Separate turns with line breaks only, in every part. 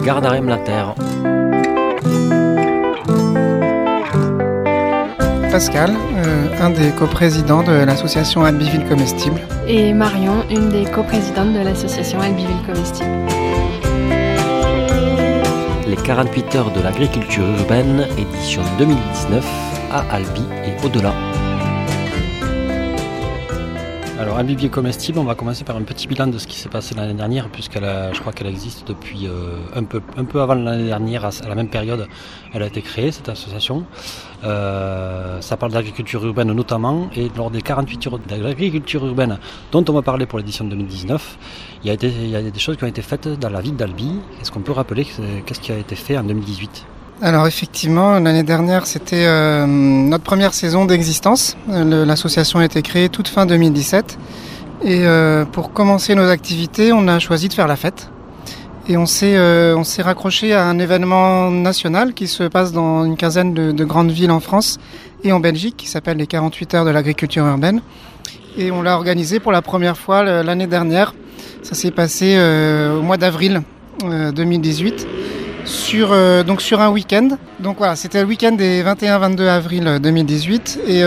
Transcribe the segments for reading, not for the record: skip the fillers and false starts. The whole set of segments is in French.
Gardarem la terre.
Pascal, un des coprésidents de l'association Albyville Comestible.
Et Marion, une des coprésidentes de l'association Albyville Comestible.
Les 48 heures de l'agriculture urbaine, édition 2019, à Albi et au-delà. Alors Albyville Comestible, on va commencer par un petit bilan de ce qui s'est passé l'année dernière, je crois qu'elle existe depuis un peu avant l'année dernière, à la même période, elle a été créée, cette association. Ça parle d'agriculture urbaine notamment, et lors des 48 heures de l'agriculture urbaine dont on va parler pour l'édition 2019, il y a des choses qui ont été faites dans la ville d'Albi. Est-ce qu'on peut rappeler qu'est-ce qui a été fait en 2018 ?
Alors effectivement, l'année dernière, c'était notre première saison d'existence. L'association a été créée toute fin 2017. Et pour commencer nos activités, on a choisi de faire la fête. Et on s'est raccroché à un événement national qui se passe dans une quinzaine de grandes villes en France et en Belgique, qui s'appelle les 48 heures de l'agriculture urbaine. Et on l'a organisé pour la première fois l'année dernière. Ça s'est passé au mois d'avril 2018. Sur un week-end. Donc voilà, c'était le week-end des 21-22 avril 2018. Et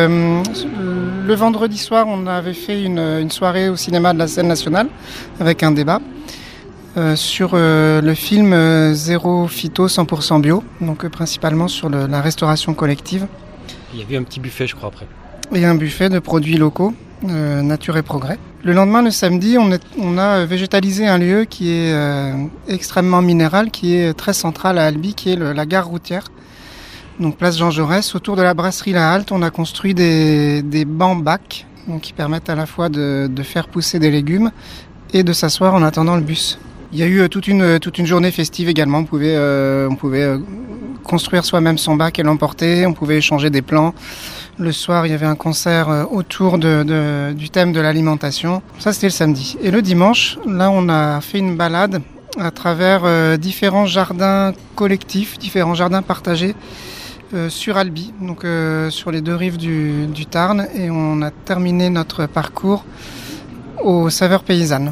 le vendredi soir, on avait fait une soirée au cinéma de la scène nationale avec un débat sur le film Zéro Phyto 100% bio, donc principalement sur la restauration collective.
Il y avait un petit buffet, je crois, après.
Et un buffet de produits locaux, Nature et Progrès. Le lendemain, le samedi, on a végétalisé un lieu qui est extrêmement minéral, qui est très central à Albi, qui est la gare routière. Donc place Jean Jaurès, autour de la brasserie La Halte, on a construit des bancs bacs, donc qui permettent à la fois de faire pousser des légumes et de s'asseoir en attendant le bus. Il y a eu toute une journée festive également. On pouvait construire soi-même son bac et l'emporter. On pouvait échanger des plans. Le soir, il y avait un concert autour du thème de l'alimentation. Ça, c'était le samedi. Et le dimanche, là, on a fait une balade à travers différents jardins collectifs, différents jardins partagés sur Albi, donc sur les deux rives du Tarn. Et on a terminé notre parcours aux saveurs paysannes.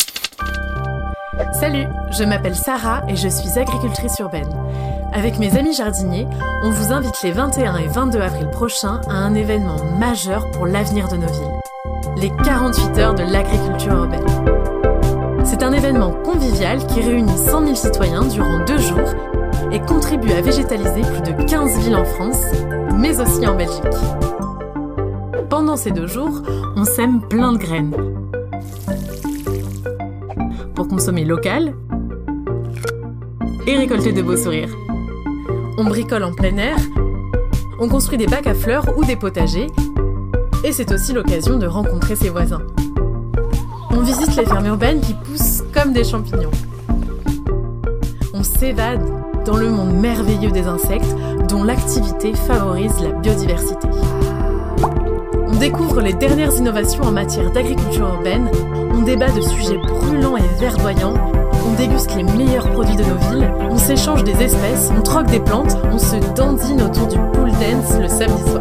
Salut, je m'appelle Sarah et je suis agricultrice urbaine. Avec mes amis jardiniers, on vous invite les 21 et 22 avril prochains à un événement majeur pour l'avenir de nos villes. Les 48 heures de l'agriculture urbaine. C'est un événement convivial qui réunit 100 000 citoyens durant 2 jours et contribue à végétaliser plus de 15 villes en France, mais aussi en Belgique. Pendant ces 2 jours, on sème plein de graines. Pour consommer local et récolter de beaux sourires. On bricole en plein air, on construit des bacs à fleurs ou des potagers, et c'est aussi l'occasion de rencontrer ses voisins. On visite les fermes urbaines qui poussent comme des champignons. On s'évade dans le monde merveilleux des insectes dont l'activité favorise la biodiversité. On découvre les dernières innovations en matière d'agriculture urbaine, on débat de sujets brûlants et verdoyants, on déguste les meilleurs produits de nos villes, on s'échange des espèces, on troque des plantes, on se dandine autour du pool dance le samedi soir.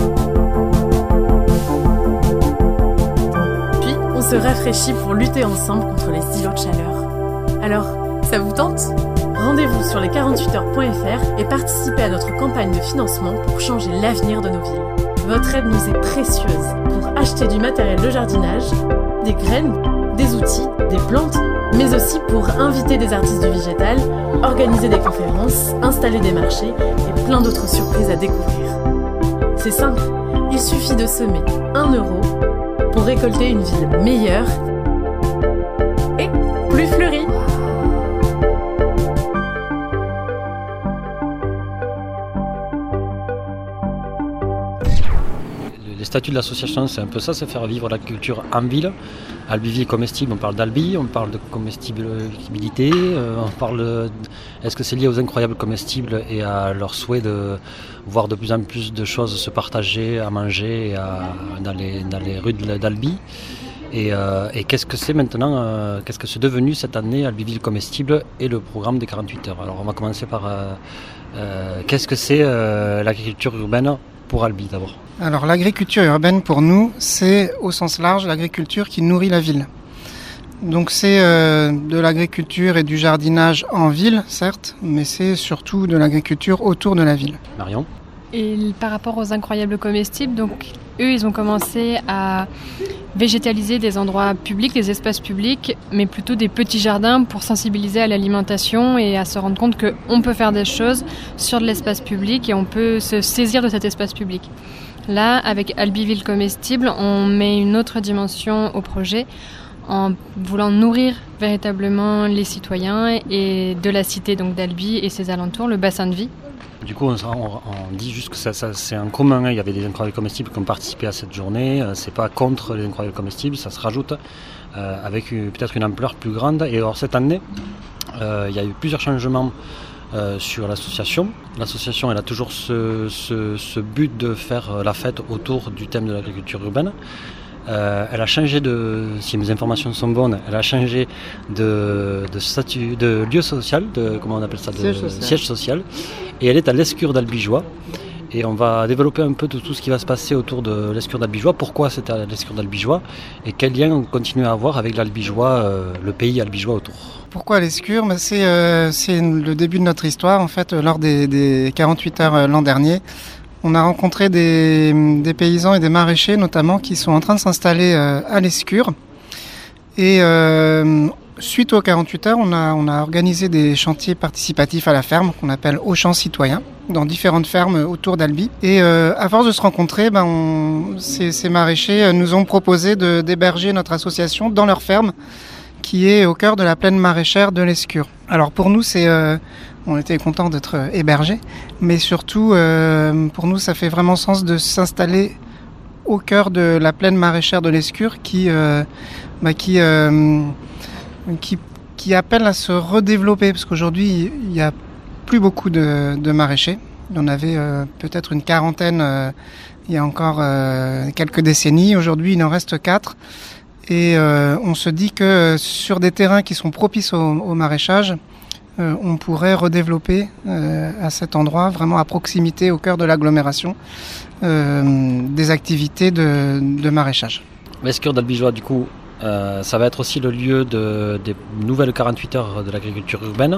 Puis, on se rafraîchit pour lutter ensemble contre les îlots de chaleur. Alors, ça vous tente ? Rendez-vous sur les48heures.fr et participez à notre campagne de financement pour changer l'avenir de nos villes. Votre aide nous est précieuse pour acheter du matériel de jardinage, des graines, des outils, des plantes, mais aussi pour inviter des artistes du végétal, organiser des conférences, installer des marchés et plein d'autres surprises à découvrir. C'est simple, il suffit de semer 1 euro pour récolter une ville meilleure et plus fleurie.
Les statuts de l'association, c'est un peu ça, c'est faire vivre la culture en ville. Albyville Comestible, on parle d'Albi, on parle de comestibilité, on parle est-ce que c'est lié aux incroyables comestibles et à leur souhait de voir de plus en plus de choses se partager, à manger dans les rues d'Albi. Et qu'est-ce que c'est maintenant, qu'est-ce que c'est devenu cette année Albyville Comestible et le programme des 48 heures. Alors on va commencer par qu'est-ce que c'est l'agriculture urbaine pour Albi d'abord.
Alors l'agriculture urbaine pour nous, c'est au sens large l'agriculture qui nourrit la ville. Donc c'est de l'agriculture et du jardinage en ville, certes, mais c'est surtout de l'agriculture autour de la ville.
Marion ?
Et par rapport aux incroyables comestibles, donc eux, ils ont commencé à végétaliser des endroits publics, des espaces publics, mais plutôt des petits jardins pour sensibiliser à l'alimentation et à se rendre compte qu'on peut faire des choses sur de l'espace public et on peut se saisir de cet espace public. Là, avec Albiville Comestible, on met une autre dimension au projet en voulant nourrir véritablement les citoyens et de la cité donc d'Albi et ses alentours, le bassin de vie.
Du coup, on dit juste que ça c'est en commun. Il y avait des incroyables comestibles qui ont participé à cette journée. C'est pas contre les incroyables comestibles, ça se rajoute avec peut-être une ampleur plus grande. Et alors cette année, il y a eu plusieurs changements sur l'association. L'association, elle a toujours ce but de faire la fête autour du thème de l'agriculture urbaine. Elle a changé si mes informations sont bonnes, elle a changé de statut, de lieu social, comment on appelle ça, siège social. Et elle est à l'Escure d'Albigeois. Et on va développer un peu de tout ce qui va se passer autour de l'Escure d'Albigeois. Pourquoi c'était à l'Escure d'Albigeois et quel lien on continue à avoir avec l'Albigeois, le pays albigeois autour.
Pourquoi l'Escure ? C'est le début de notre histoire. En fait, lors des 48 heures l'an dernier, on a rencontré des paysans et des maraîchers notamment qui sont en train de s'installer à l'Escure. Et suite aux 48 heures, on a organisé des chantiers participatifs à la ferme qu'on appelle Auchan citoyen dans différentes fermes autour d'Albi. Et à force de se rencontrer, ces maraîchers nous ont proposé d'héberger notre association dans leur ferme qui est au cœur de la plaine maraîchère de l'Escure. Alors pour nous, on était contents d'être hébergés, mais surtout pour nous, ça fait vraiment sens de s'installer au cœur de la plaine maraîchère de l'Escure qui appelle à se redévelopper, parce qu'aujourd'hui, il n'y a plus beaucoup de maraîchers. Il y en avait peut-être une quarantaine il y a encore quelques décennies. Aujourd'hui, il en reste 4. Et on se dit que sur des terrains qui sont propices au maraîchage, on pourrait redévelopper à cet endroit, vraiment à proximité, au cœur de l'agglomération, des activités de maraîchage.
L'Escure d'Albigeois, du coup, ça va être aussi le lieu des nouvelles 48 heures de l'agriculture urbaine,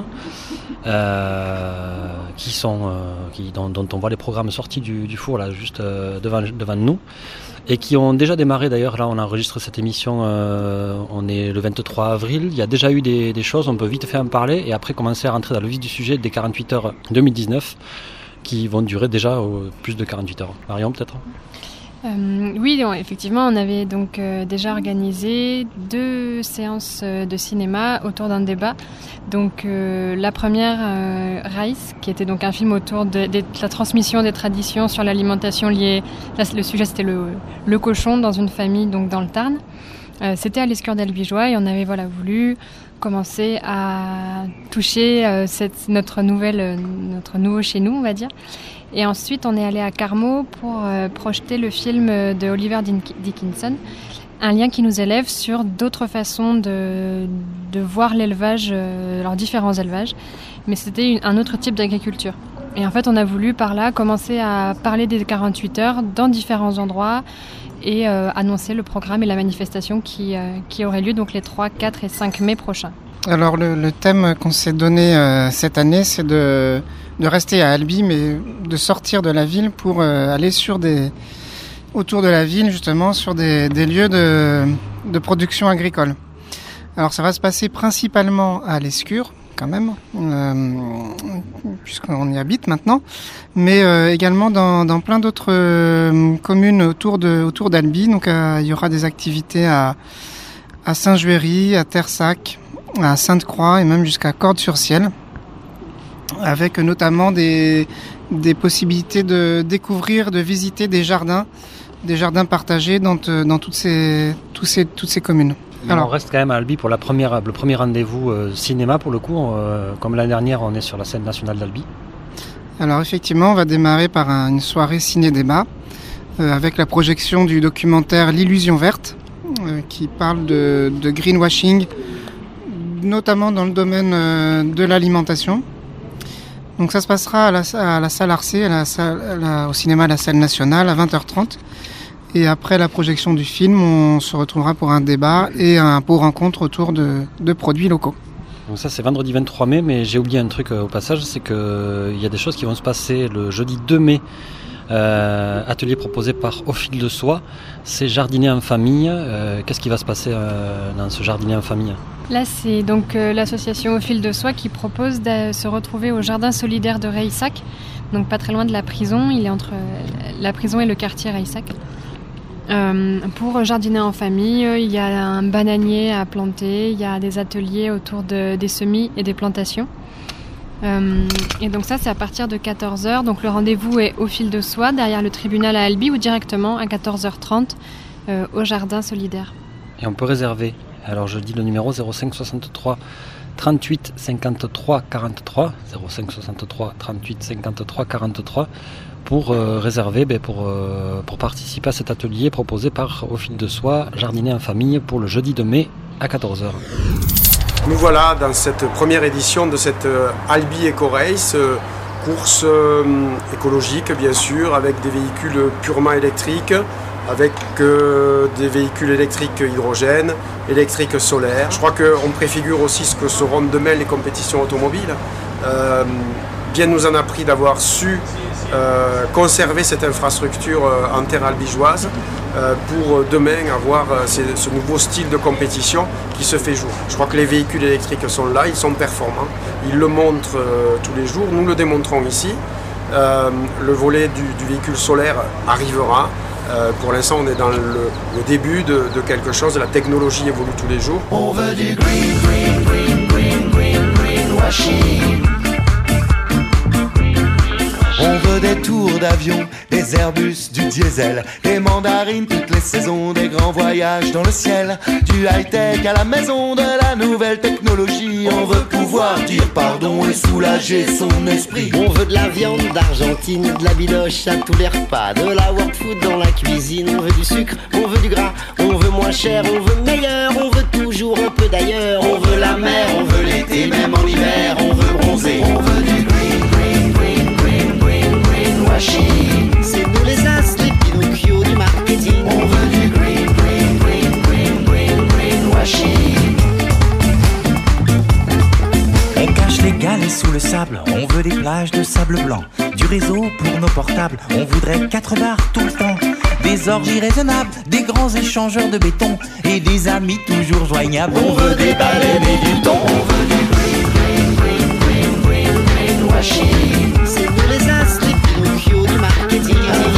dont on voit les programmes sortis du four là, juste devant nous, et qui ont déjà démarré d'ailleurs. Là, on enregistre cette émission, on est le 23 avril. Il y a déjà eu des choses, on peut vite faire en parler, et après commencer à rentrer dans le vif du sujet des 48 heures 2019, qui vont durer déjà plus de 48 heures. Marion, peut-être ?
Oui, effectivement, on avait donc déjà organisé 2 séances de cinéma autour d'un débat. Donc la première, Raïs, qui était donc un film autour de la transmission des traditions sur l'alimentation liée. Là, le sujet, c'était le cochon dans une famille donc dans le Tarn. C'était à l'Escure d'Albigeois et on avait voulu commencer à toucher notre nouveau chez nous, on va dire. Et ensuite, on est allé à Carmaux pour projeter le film de Oliver Dickinson, un lien qui nous élève sur d'autres façons de voir l'élevage, leurs différents élevages. Mais c'était un autre type d'agriculture. Et en fait, on a voulu par là commencer à parler des 48 heures dans différents endroits et annoncer le programme et la manifestation qui aurait lieu donc les 3, 4 et 5 mai prochains.
Alors le thème qu'on s'est donné cette année, c'est de rester à Albi, mais de sortir de la ville pour aller autour de la ville, justement, sur des lieux de production agricole. Alors ça va se passer principalement à l'Escure, quand même, puisqu'on y habite maintenant, mais également dans plein d'autres communes autour d'Albi. Donc il y aura des activités à Saint-Juéry, à Tersac, à Sainte-Croix et même jusqu'à Cordes-sur-Ciel, avec notamment des possibilités de découvrir, de visiter des jardins partagés dans toutes ces communes.
Alors, on reste quand même à Albi pour le premier rendez-vous cinéma pour le coup. Comme l'année dernière, on est sur la scène nationale d'Albi.
Alors effectivement, on va démarrer par une soirée ciné-débat avec la projection du documentaire L'illusion verte, qui parle de greenwashing, notamment dans le domaine de l'alimentation. Donc ça se passera à la salle Arcé, au cinéma La Salle Nationale, à 20h30. Et après la projection du film, on se retrouvera pour un débat et un pot rencontre autour de produits locaux.
Donc ça c'est vendredi 23 mai, mais j'ai oublié un truc au passage, c'est qu'il y a des choses qui vont se passer le jeudi 2 mai. Atelier proposé par Au fil de soie, c'est jardiner en famille. Qu'est-ce qui va se passer dans ce jardiner en famille ?
Là, c'est donc l'association Au fil de soie qui propose de se retrouver au jardin solidaire de Reissac, donc pas très loin de la prison. Il est entre la prison et le quartier Reissac. Pour jardiner en famille, il y a un bananier à planter, il y a des ateliers autour des semis et des plantations. Et donc ça, c'est à partir de 14h. Donc le rendez-vous est au fil de soie, derrière le tribunal à Albi, ou directement à 14h30 au jardin solidaire.
Et on peut réserver. Alors je dis le numéro 05 63 38 53 43, 05 63 38 53 43, pour réserver, pour participer à cet atelier proposé par Au fil de soie, jardiner en famille, pour le jeudi 2 mai à 14h.
Nous voilà dans cette première édition de cette Albi Eco Race, course écologique bien sûr, avec des véhicules purement électriques, avec des véhicules électriques hydrogène, électriques solaires. Je crois qu'on préfigure aussi ce que seront demain les compétitions automobiles. Bien nous en a pris d'avoir su conserver cette infrastructure en terre albigeoise pour demain avoir ce nouveau style de compétition qui se fait jour. Je crois que les véhicules électriques sont là, ils sont performants, ils le montrent tous les jours, nous le démontrons ici. Le volet du véhicule solaire arrivera. Pour l'instant, on est dans le début de quelque chose, la technologie évolue tous les jours.
On veut du greenwashing. On veut des tours d'avion, des Airbus, du diesel, des mandarines toutes les saisons, des grands voyages dans le ciel, du high-tech à la maison, de la nouvelle technologie. On veut pouvoir dire pardon et soulager son esprit.
On veut de la viande d'Argentine, de la biloche à tous les repas, de la world food dans la cuisine. On veut du sucre, on veut du gras, on veut moins cher, on veut meilleur, on veut toujours un peu d'ailleurs. On veut la mer, on veut l'été, même en hiver, on veut bronzer. On veut du greenwashing. C'est nous les as, les Pinocchio du marketing.
On veut du greenwashing.
On cache les galets sous le sable, on veut des plages de sable blanc, du réseau pour nos portables, on voudrait 4 bars tout le temps, des orgies raisonnables, des grands échangeurs de béton et des amis toujours joignables.
On veut des baleines et du thon. On veut du greenwashing.
C'est nous les as, les Pinocchio du marketing.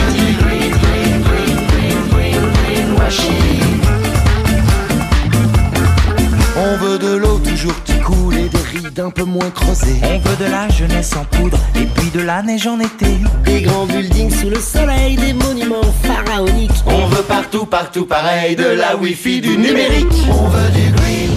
On veut de l'eau toujours qui coule et des rides un peu moins creusées.
On veut de la jeunesse en poudre et puis de la neige en été.
Des grands buildings sous le soleil, des monuments pharaoniques.
On veut partout pareil, de la wifi, du numérique. On veut du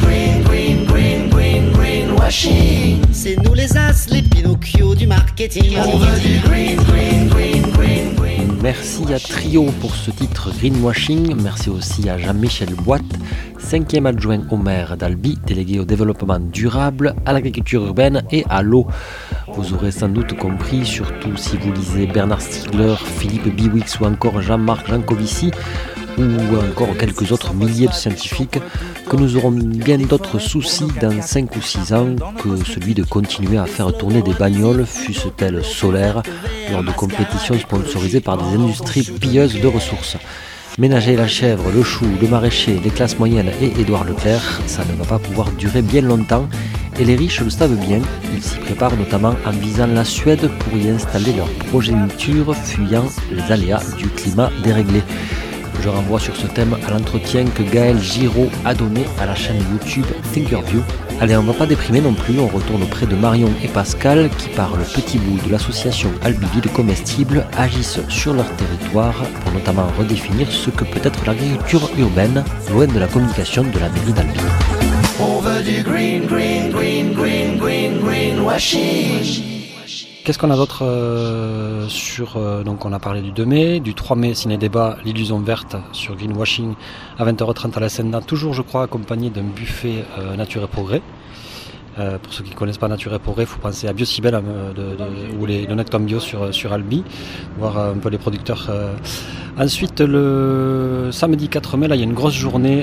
greenwashing.
C'est nous les as, les Pinocchio du marketing.
On veut du green.
Merci à Trio pour ce titre Greenwashing. Merci aussi à Jean-Michel Boite, 5e adjoint au maire d'Albi, délégué au développement durable, à l'agriculture urbaine et à l'eau. Vous aurez sans doute compris, surtout si vous lisez Bernard Stiegler, Philippe Biwix ou encore Jean-Marc Jancovici, ou encore quelques autres milliers de scientifiques, que nous aurons bien d'autres soucis dans 5 ou 6 ans que celui de continuer à faire tourner des bagnoles, fussent-elles solaires, lors de compétitions sponsorisées par des industries pilleuses de ressources. Ménager la chèvre, le chou, le maraîcher, les classes moyennes et Édouard Leclerc, ça ne va pas pouvoir durer bien longtemps, et les riches le savent bien, ils s'y préparent notamment en visant la Suède pour y installer leur progéniture, fuyant les aléas du climat déréglé. Je renvoie sur ce thème à l'entretien que Gaël Giraud a donné à la chaîne YouTube Thinkerview. Allez, on ne va pas déprimer non plus, on retourne auprès de Marion et Pascal qui, par le petit bout de l'association Albiville Comestibles, agissent sur leur territoire pour notamment redéfinir ce que peut être l'agriculture urbaine, loin de la communication de la mairie d'Albi.
On veut du greenwashing.
Qu'est-ce qu'on a d'autre donc on a parlé du 2 mai, du 3 mai, ciné-débat, l'illusion verte sur Greenwashing à 20h30 à la Senda, toujours je crois accompagné d'un buffet Nature et Progrès. Pour ceux qui ne connaissent pas Nature et Progrès, il faut penser à Biocibel ou le Necton Bio sur Albi, voir un peu les producteurs. Ensuite, le samedi 4 mai, là, il y a une grosse journée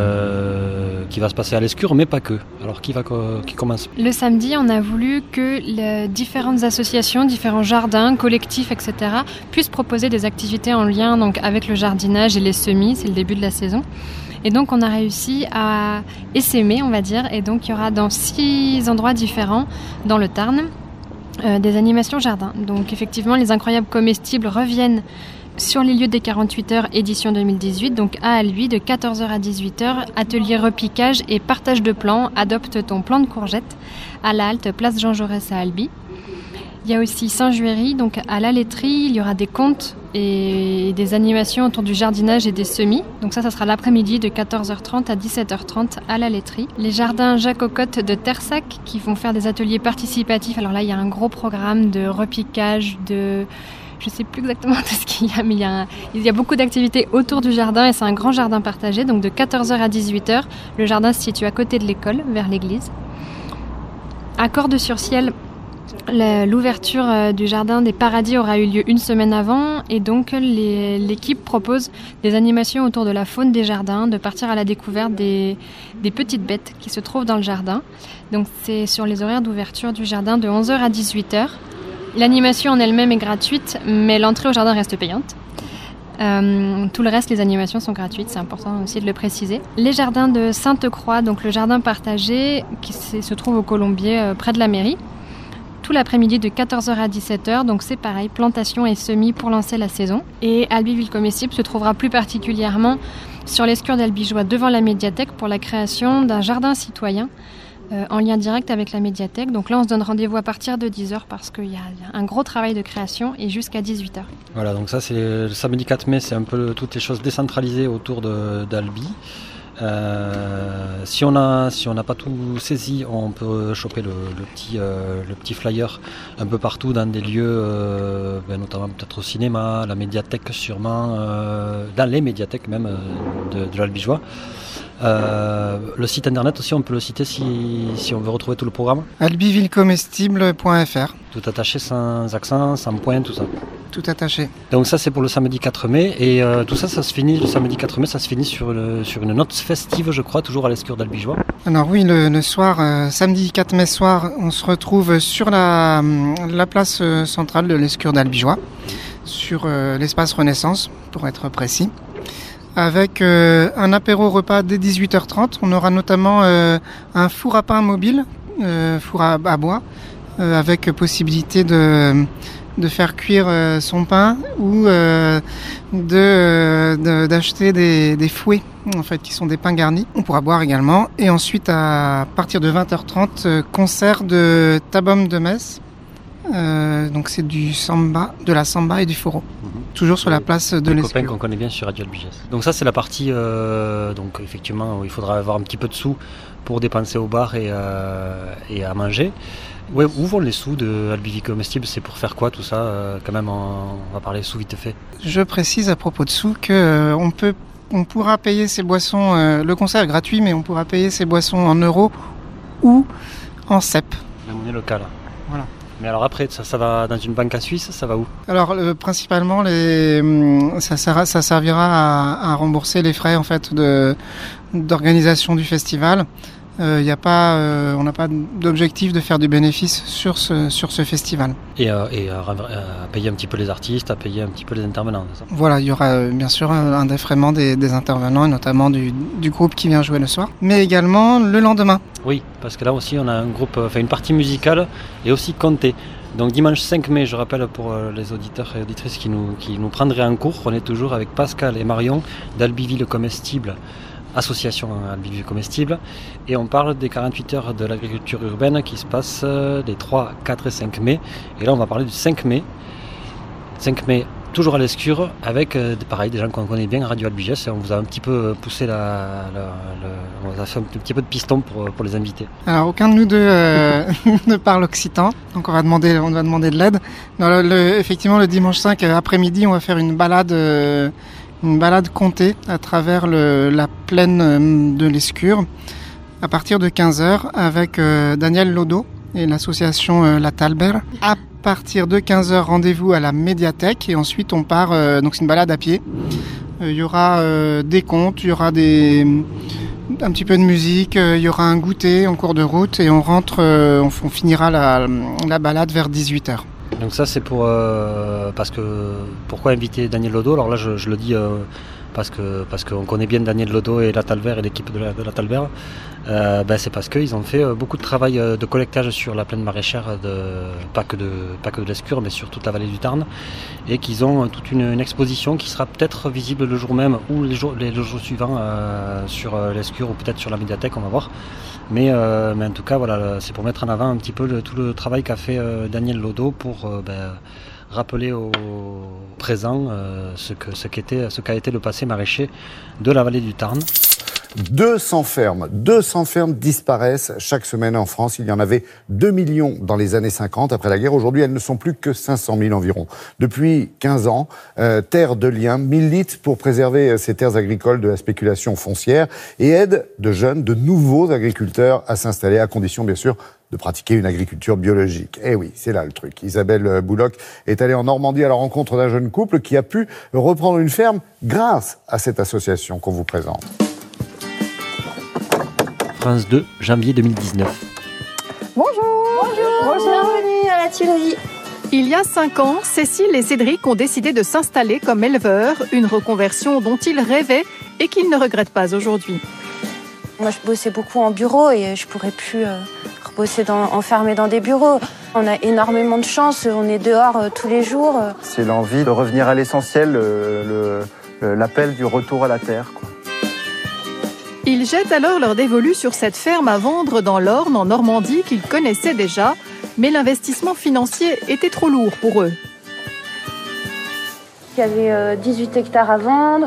qui va se passer à l'Escure, mais pas que. Alors, qui commence ?
Le samedi, on a voulu que les différentes associations, différents jardins, collectifs, etc., puissent proposer des activités en lien donc, avec le jardinage et les semis. C'est le début de la saison. Et donc, on a réussi à essaimer, on va dire. Et donc, il y aura dans 6 endroits différents dans le Tarn des animations jardin. Donc, effectivement, les incroyables comestibles reviennent sur les lieux des 48 heures édition 2018, donc à Albi, de 14h à 18h, atelier repiquage et partage de plants, adopte ton plan de courgette, à la halte place Jean Jaurès à Albi. Il y a aussi Saint-Juéry, donc à la laiterie, il y aura des contes et des animations autour du jardinage et des semis. Donc ça sera l'après-midi de 14h30 à 17h30 à la laiterie. Les jardins Jacques Cocotte de Tersac qui vont faire des ateliers participatifs. Alors là, il y a un gros programme de repiquage, je ne sais plus exactement de ce qu'il y a, mais il y a beaucoup d'activités autour du jardin et c'est un grand jardin partagé. Donc de 14h à 18h, le jardin se situe à côté de l'école, vers l'église. À Cordes-sur-Ciel, l'ouverture du jardin des Paradis aura eu lieu une semaine avant et donc l'équipe propose des animations autour de la faune des jardins, de partir à la découverte des petites bêtes qui se trouvent dans le jardin. Donc c'est sur les horaires d'ouverture du jardin de 11h à 18h. L'animation en elle-même est gratuite, mais l'entrée au jardin reste payante. Tout le reste, les animations sont gratuites, c'est important aussi de le préciser. Les jardins de Sainte-Croix, donc le jardin partagé qui se trouve au Colombier près de la mairie, tout l'après-midi de 14h à 17h, donc c'est pareil, plantation et semis pour lancer la saison. Et Albi-Ville Comestible se trouvera plus particulièrement sur l'escure d'Albigeois devant la médiathèque pour la création d'un jardin citoyen en lien direct avec la médiathèque. Donc là, on se donne rendez-vous à partir de 10h parce qu'il y a un gros travail de création et jusqu'à 18h.
Voilà, donc ça c'est le samedi 4 mai, c'est un peu toutes les choses décentralisées autour d'Albi. Si on n'a pas tout saisi, on peut choper le petit flyer un peu partout dans des lieux, notamment peut-être au cinéma, la médiathèque sûrement, dans les médiathèques même de l'Albigeois. Le site internet aussi, on peut le citer si on veut retrouver tout le programme.
albivillecomestible.fr.
Tout attaché, sans accent, sans point, tout ça.
Tout attaché.
Donc ça c'est pour le samedi 4 mai et tout ça se finit le samedi 4 mai, ça se finit sur une note festive, je crois, toujours à l'escure d'Albigeois.
Alors oui, le soir, samedi 4 mai soir, on se retrouve sur la place centrale de l'escure d'Albigeois, sur l'espace Renaissance, pour être précis. Avec un apéro repas dès 18h30. On aura notamment un four à pain mobile, four à bois, avec possibilité de faire cuire son pain ou d'acheter des fouets, en fait, qui sont des pains garnis. On pourra boire également. Et ensuite, à partir de 20h30, concert de Tabom de Metz. Donc c'est de la samba et du foro. Toujours sur la place de l'escure.
Copains qu'on connaît bien sur Radio Albiges. Donc ça c'est la partie donc effectivement où il faudra avoir un petit peu de sous pour dépenser au bar et à manger. Ouais, où vont les sous de Albi-Ville Comestible ? C'est pour faire quoi tout ça ? Quand même on va parler sous vite fait.
Je précise à propos de sous que on pourra payer ces boissons, le concert est gratuit, mais on pourra payer ces boissons en euros ou en CEP.
La monnaie locale.
Voilà.
Mais alors après, ça va dans une banque à Suisse, ça va où ?
Alors principalement, ça servira à rembourser les frais en fait d'organisation du festival. On n'a pas d'objectif de faire du bénéfice sur ce festival.
Et à payer un petit peu les artistes, à payer un petit peu les intervenants, c'est ça ?
Voilà, il y aura bien sûr un défraiement des intervenants, et notamment du groupe qui vient jouer le soir, mais également le lendemain.
Oui, parce que là aussi on a une partie musicale et aussi comptée. Donc dimanche 5 mai, je rappelle pour les auditeurs et auditrices qui nous prendraient en cours, on est toujours avec Pascal et Marion d'Albi-Ville Comestible, association Albi-Ville Comestible, et on parle des 48 heures de l'agriculture urbaine qui se passent les 3, 4 et 5 mai. Et là on va parler du 5 mai. 5 mai, toujours à l'Escure, avec des gens qu'on connaît bien, Radio Albiges, et on vous a un petit peu poussé on vous a fait un petit peu de piston pour les invités. Alors
aucun de nous deux ne parle occitan, donc on va demander de l'aide. Effectivement, le dimanche 5 après-midi, on va faire une balade comptée à travers la plaine de l'Escure. à partir de 15h avec Daniel Lodo et l'association La Talbert. À partir de 15h, rendez-vous à la médiathèque et ensuite on part, donc c'est une balade à pied. Il y aura des contes, il y aura un petit peu de musique, il y aura un goûter en cours de route et on rentre, on finira la balade vers 18h.
Donc ça c'est pour parce que pourquoi inviter Daniel Lodo? Alors là je le dis parce qu'on connaît bien Daniel Lodo et La Talbert et l'équipe de la Talbert. C'est parce qu'ils ont fait beaucoup de travail de collectage sur la plaine maraîchère, pas que de l'Escure, mais sur toute la vallée du Tarn, et qu'ils ont toute une exposition qui sera peut-être visible le jour même ou les jours suivants sur l'Escure ou peut-être sur la médiathèque, on va voir. Mais en tout cas, voilà, c'est pour mettre en avant un petit peu tout le travail qu'a fait Daniel Lodo pour rappeler au présent ce qu'a été le passé maraîcher de la vallée du Tarn.
200 fermes disparaissent chaque semaine en France. Il y en avait 2 millions dans les années 50 après la guerre. Aujourd'hui, elles ne sont plus que 500 000 environ. Depuis 15 ans, Terre de Liens milite pour préserver ces terres agricoles de la spéculation foncière et aide de nouveaux agriculteurs à s'installer, à condition bien sûr de pratiquer une agriculture biologique. Eh oui, c'est là le truc. Isabelle Bouloc est allée en Normandie à la rencontre d'un jeune couple qui a pu reprendre une ferme grâce à cette association qu'on vous présente.
France 2, janvier 2019.
Bonjour. Bienvenue à la Tuilerie.
Il y a 5 ans, Cécile et Cédric ont décidé de s'installer comme éleveurs, une reconversion dont ils rêvaient et qu'ils ne regrettent pas aujourd'hui.
Moi, je bossais beaucoup en bureau et je pourrais plus bosser enfermé dans des bureaux. On a énormément de chance, on est dehors tous les jours.
C'est l'envie de revenir à l'essentiel, l'appel du retour à la terre, quoi.
Ils jettent alors leur dévolu sur cette ferme à vendre dans l'Orne, en Normandie, qu'ils connaissaient déjà, mais l'investissement financier était trop lourd pour eux.
Il y avait 18 hectares à vendre,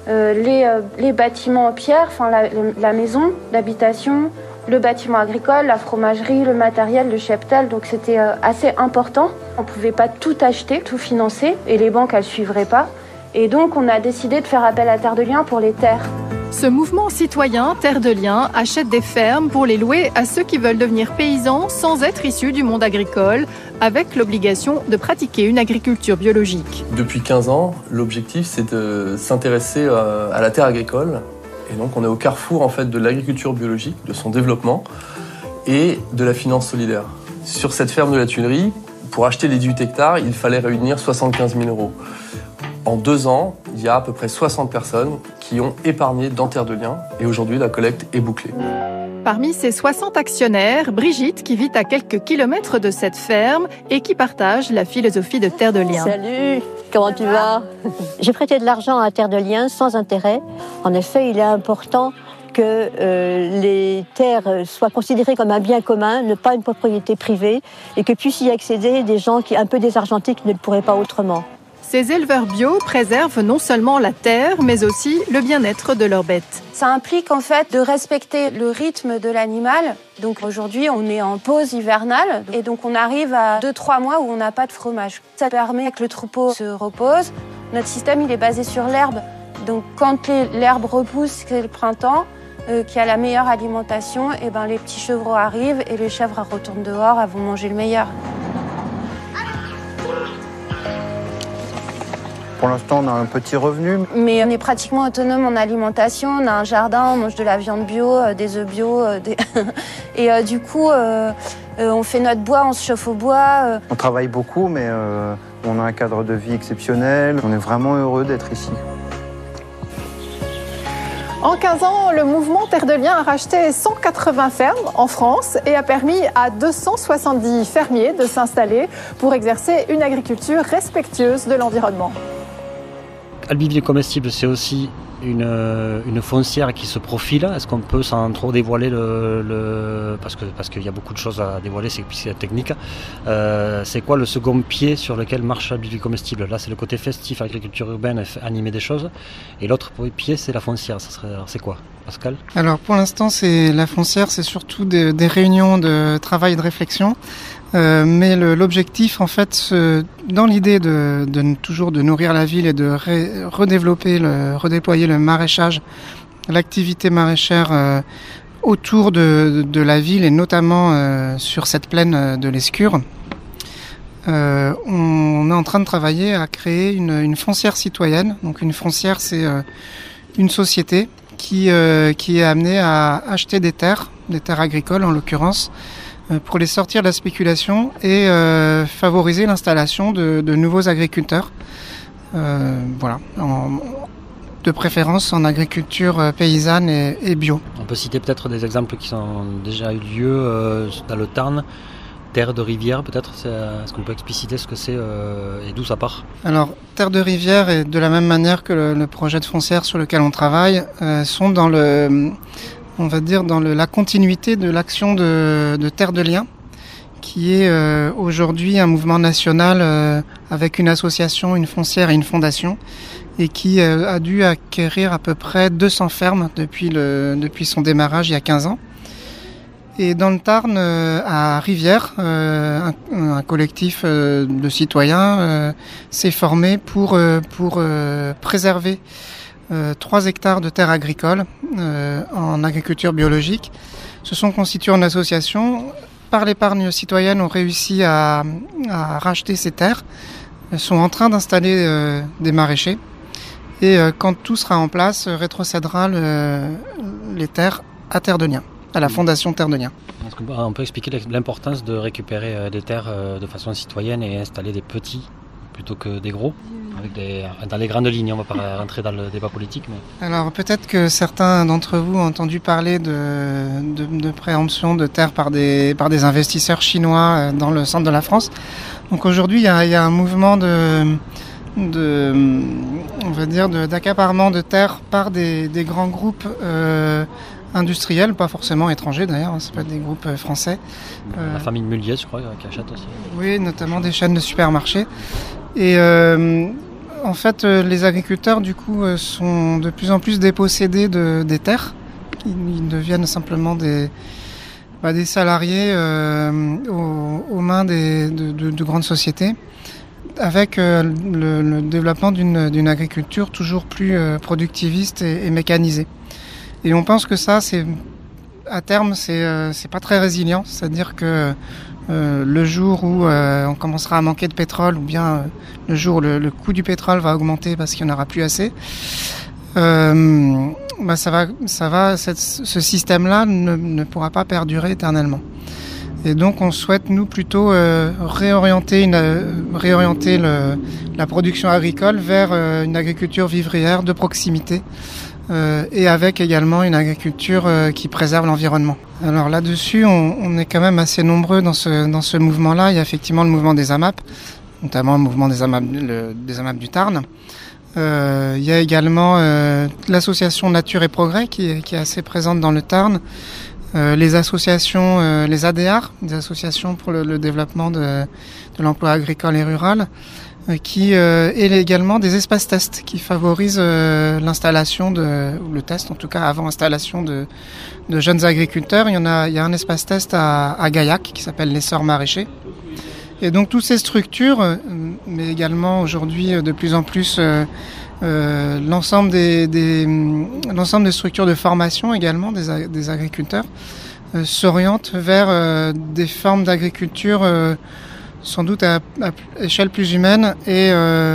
les bâtiments en pierre, enfin la maison, l'habitation, le bâtiment agricole, la fromagerie, le matériel, le cheptel, donc c'était assez important. On ne pouvait pas tout acheter, tout financer, et les banques, elles ne suivraient pas. Et donc, on a décidé de faire appel à Terre de Liens pour les terres.
Ce mouvement citoyen, Terre de Liens, achète des fermes pour les louer à ceux qui veulent devenir paysans sans être issus du monde agricole, avec l'obligation de pratiquer une agriculture biologique.
Depuis 15 ans, l'objectif, c'est de s'intéresser à la terre agricole. Et donc, on est au carrefour en fait, de l'agriculture biologique, de son développement et de la finance solidaire. Sur cette ferme de la Tuilerie, pour acheter les 18 hectares, il fallait réunir 75 000 €. En 2 ans, il y a à peu près 60 personnes qui ont épargné dans Terre de Liens et aujourd'hui, la collecte est bouclée.
Parmi ces 60 actionnaires, Brigitte, qui vit à quelques kilomètres de cette ferme et qui partage la philosophie de Terre de Liens.
Salut, comment tu vas? J'ai prêté de l'argent à Terre de Liens sans intérêt. En effet, il est important que les terres soient considérées comme un bien commun, ne pas une propriété privée, et que puissent y accéder des gens un peu désargentés qui ne le pourraient pas autrement.
Ces éleveurs bio préservent non seulement la terre, mais aussi le bien-être de leurs bêtes.
Ça implique en fait de respecter le rythme de l'animal. Donc aujourd'hui, on est en pause hivernale et donc on arrive à 2-3 mois où on n'a pas de fromage. Ça permet que le troupeau se repose. Notre système, il est basé sur l'herbe. Donc quand l'herbe repousse, c'est le printemps, qui a la meilleure alimentation, et ben les petits chevreaux arrivent et les chèvres retournent dehors, elles vont manger le meilleur.
Pour l'instant, on a un petit revenu.
Mais on est pratiquement autonome en alimentation. On a un jardin, on mange de la viande bio, des œufs bio. Et du coup, on fait notre bois, on se chauffe au bois.
On travaille beaucoup, mais on a un cadre de vie exceptionnel. On est vraiment heureux d'être ici.
En 15 ans, le mouvement Terre de Liens a racheté 180 fermes en France et a permis à 270 fermiers de s'installer pour exercer une agriculture respectueuse de l'environnement.
Albivier comestible, c'est aussi une foncière qui se profile. Est-ce qu'on peut sans trop dévoiler parce qu'il y a beaucoup de choses à dévoiler, c'est la technique. C'est quoi le second pied sur lequel marche Albivier comestible? Là, c'est le côté festif, agriculture urbaine, animer des choses. Et l'autre pied, c'est la foncière. Alors, c'est quoi, Pascal? Alors, pour l'instant, c'est la foncière, c'est surtout des réunions de travail et de réflexion. Mais l'objectif, en fait, dans l'idée toujours de nourrir la ville et de redéployer le maraîchage, l'activité maraîchère
autour de la ville et notamment sur cette plaine de l'Escure. On est en train de travailler à créer une foncière citoyenne. Donc une foncière, c'est une société qui est amenée à acheter des terres agricoles en l'occurrence, pour les sortir de la spéculation et favoriser l'installation de nouveaux agriculteurs. Voilà, de préférence en agriculture paysanne et bio.
On peut citer peut-être des exemples qui ont déjà eu lieu dans le Tarn. Terre de rivière, peut-être, est-ce qu'on peut expliciter ce que c'est et d'où ça part? Alors, Terre de rivière, et de la même manière que le projet de foncière sur lequel on travaille, sont dans la continuité de l'action de Terre de Liens, qui est aujourd'hui un mouvement national avec une association, une foncière et une fondation, et qui a dû acquérir à peu près 200 fermes depuis son démarrage il y a 15 ans. Et dans le Tarn, à Rivière, un collectif de citoyens s'est formé pour préserver 3 hectares de terres agricoles en agriculture biologique. Se sont constitués en association. Par l'épargne citoyenne, ont réussi à racheter ces terres. Ils sont en train d'installer des maraîchers. Et quand tout sera en place, rétrocédera les terres à Terre de Liens, à la Fondation Terre de Liens. On peut expliquer l'importance de récupérer des terres de façon citoyenne et installer des petits plutôt que des gros, dans les grandes lignes. On ne va pas rentrer dans le débat politique. Mais... Alors peut-être que certains d'entre vous ont entendu parler de préemption de terres par des investisseurs chinois dans le centre de la France. Donc aujourd'hui, il y a un mouvement d'accaparement de terres par des grands groupes industriels, pas forcément étrangers d'ailleurs, c'est pas des groupes français. La famille Mulliez, je crois, qui achète aussi. Oui, notamment des chaînes de supermarchés. Et en fait, les agriculteurs, du coup, sont de plus en plus dépossédés des terres. Ils deviennent simplement des salariés aux mains de grandes sociétés, avec le développement d'une agriculture toujours plus productiviste et mécanisée. Et on pense que ça, à terme, c'est pas très résilient. C'est-à-dire que le jour où on commencera à manquer de pétrole, ou bien le jour où le coût du pétrole va augmenter parce qu'il n'y en aura plus assez, ce système-là ne pourra pas perdurer éternellement. Et donc on souhaite, nous, plutôt réorienter la production agricole vers une agriculture vivrière de proximité, et avec également une agriculture qui préserve l'environnement. Alors là-dessus, on est quand même assez nombreux dans ce mouvement-là. Il y a effectivement le mouvement des AMAP, notamment le mouvement des AMAP du Tarn. Il y a également l'association Nature et Progrès qui est assez présente dans le Tarn. Les associations, les ADR, des associations pour le développement de l'emploi agricole et rural, et également des espaces tests qui favorisent l'installation ou le test, en tout cas avant installation de jeunes agriculteurs. Il y a un espace test à Gaillac qui s'appelle l'Essor Maraîcher. Et donc toutes ces structures, mais également aujourd'hui de plus en plus l'ensemble des structures de formation également des agriculteurs, s'orientent vers des formes d'agriculture sans doute à échelle plus humaine et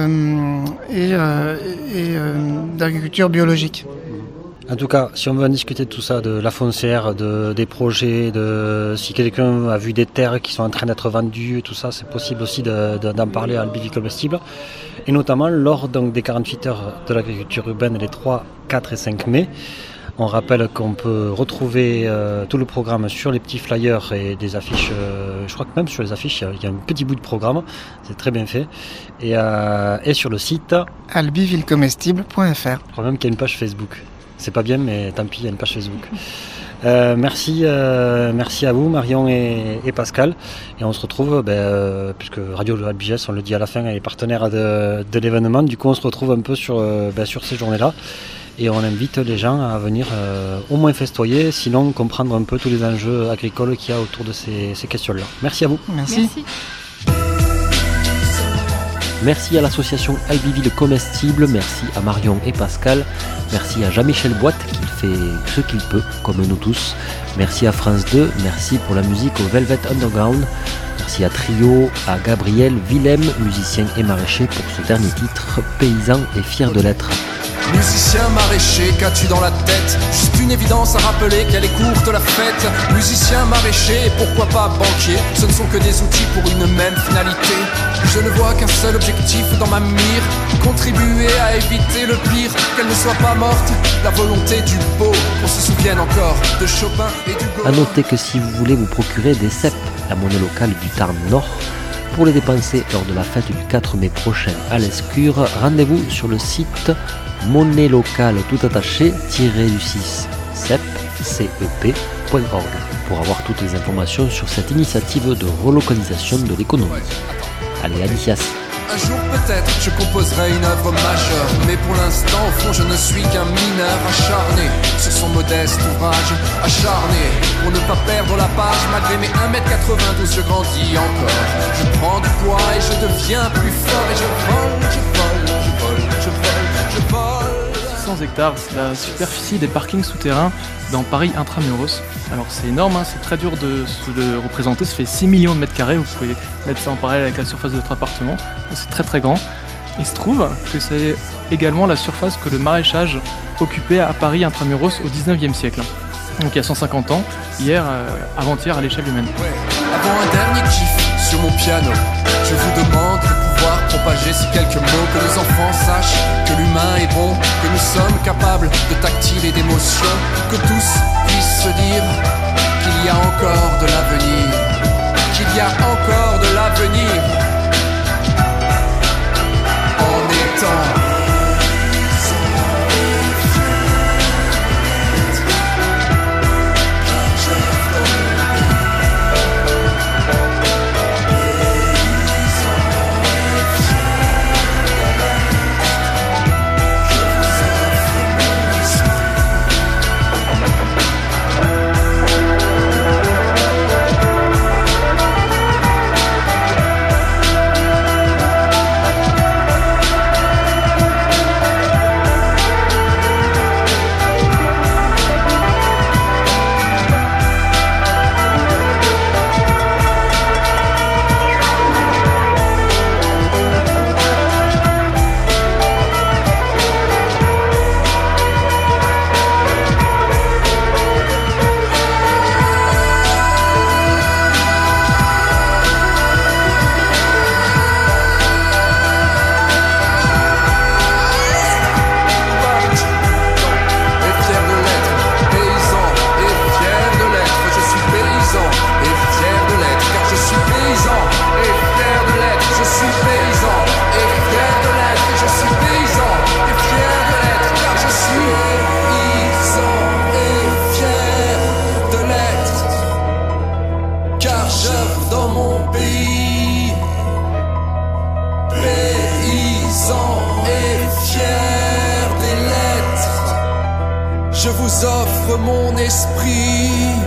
d'agriculture biologique. En tout cas, si on veut en discuter de tout ça, de la foncière, des projets, si quelqu'un a vu des terres qui sont en train d'être vendues et tout ça, c'est possible aussi d'en parler à Albi Comestible. Et notamment lors des 48 heures de l'agriculture urbaine les 3, 4 et 5 mai. On rappelle qu'on peut retrouver tout le programme sur les petits flyers et des affiches. Je crois que même sur les affiches, il y a un petit bout de programme. C'est très bien fait. Et sur le site albivillecomestible.fr. Je crois même qu'il y a une page Facebook. C'est pas bien, mais tant pis, il y a une page Facebook. Merci à vous, Marion et Pascal. Et on se retrouve, puisque Radio Albiges, on le dit à la fin, est partenaire de l'événement. Du coup, on se retrouve un peu sur ces journées-là. Et on invite les gens à venir au moins festoyer, sinon comprendre un peu tous les enjeux agricoles qu'il y a autour de ces questions-là. Merci à vous. Merci.
Merci à l'association Albiville Comestible, merci à Marion et Pascal, merci à Jean-Michel Boite qui fait fait ce qu'il peut, comme nous tous. Merci à France 2, merci pour la musique au Velvet Underground. Merci à Trio, à Gabriel Willem, musicien et maraîcher pour ce dernier titre, paysan et fier de l'être.
Musicien maraîcher, qu'as-tu dans la tête? Juste une évidence à rappeler qu'elle est courte la fête. Musicien maraîcher, et pourquoi pas banquier? Ce ne sont que des outils pour une même finalité. Je ne vois qu'un seul objectif dans ma mire, contribuer à éviter le pire, qu'elle ne soit pas morte. La volonté du beau, qu'on se souvienne encore de Chopin et du Gaulin.
A noter que si vous voulez vous procurer des cèpes, la monnaie locale du Tarn Nord, pour les dépenser lors de la fête du 4 mai prochain à l'Escure, rendez-vous sur le site monnaie locale tout attaché _6 cep.org pour avoir toutes les informations sur cette initiative de relocalisation de l'économie. Allez, Alicias.
Un jour peut-être je composerai une œuvre majeure, mais pour l'instant au fond je ne suis qu'un mineur acharné sur son modeste ouvrage, acharné pour ne pas perdre la page. Malgré mes 1m92 je grandis encore, je prends du poids et je deviens plus fort. Et je vole, je vole, je vole, je vole, je vole.
600 hectares, c'est la superficie des parkings souterrains dans Paris intramuros. Alors c'est énorme, c'est très dur de représenter, ça fait 6 millions de mètres carrés, vous pouvez mettre ça en parallèle avec la surface de votre appartement, c'est très très grand. Il se trouve que c'est également la surface que le maraîchage occupait à Paris intramuros au 19e siècle. Donc il y a 150 ans, avant-hier à l'échelle humaine.
Ouais. Avant un dernier kiff sur mon piano, je vous demande de pouvoir propager ces quelques mots, que nos enfants sachent que l'humain est bon, que nous sommes capables de tactile et d'émotion, que tous puissent se dire qu'il y a encore de l'avenir, qu'il y a encore de l'avenir, en étant je vous offre mon esprit.